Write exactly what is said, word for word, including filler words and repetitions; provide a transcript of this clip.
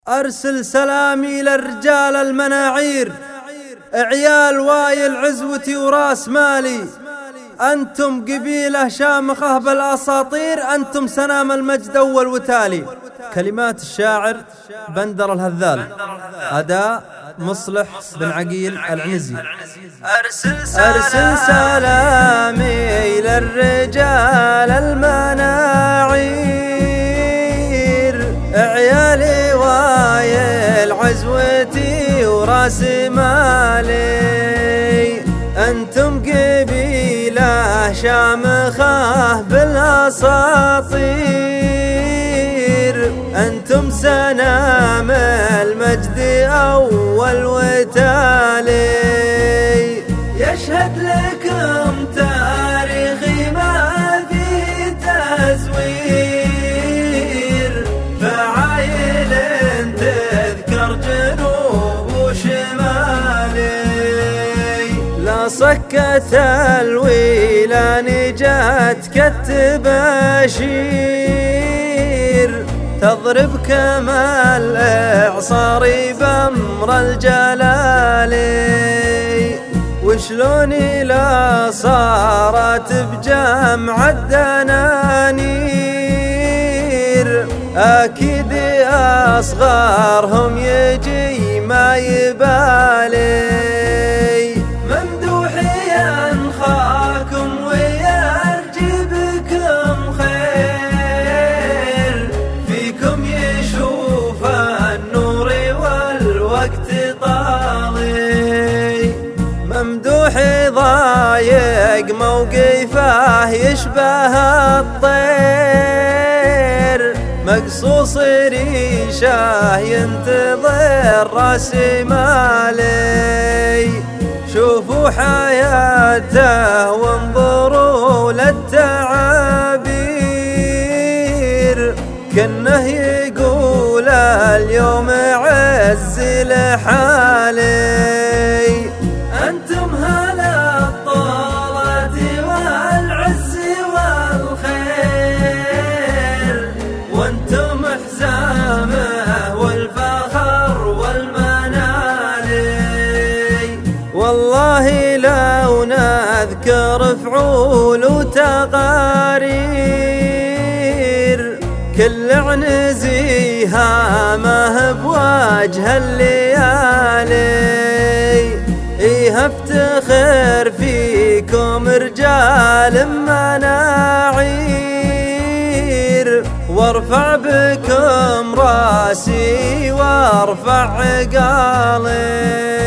أرسل سلامي للرجال المناعير، عيال وايل عزوتي وراس مالي. أنتم قبيلة شامخة بالأساطير، أنتم سنام المجد أول وتالي. كلمات الشاعر بندر الهذال، أداء مصلح بن عقيل العنزي. أرسل سلامي للرجال المناعير، عيالي وايل عزوتي وراس مالي. أنتم قبيلة شامخة بالأساطير، أنتم سنام المجد أول وتالي. يشهد لكم تاريخي ما فيه تزوير، فعايل تذكر جنوب وشمالي. لا صكت الويلان جاتك التباشير، تضرب كما الإعصار بأمر الجلالي. وشلون لا صارت بجمع الدنانير، أكيد أصغرهم يجي ما يبالي. ممدوحي أنخاكم ويرجي بكم خير، فيكم يشوف النور والوقت طالي. ممدوحي ضايق موقفه يشبه الطير، مقصوص ريشه ينتظر راس مالي. شوفوا حياته وانظروا للتعابير، كأنه يقول اليوم عز لحالي. أنتم هلا الطولة والعز والخير، وأنتم حزامه والفخر والمنالي. والله لو نذكر فعول وتقارير، كل عنزي هامه بوجه الليالي. إيه افتخر فيكم رجال مناعير، وارفع بكم راسي وارفع عقالي.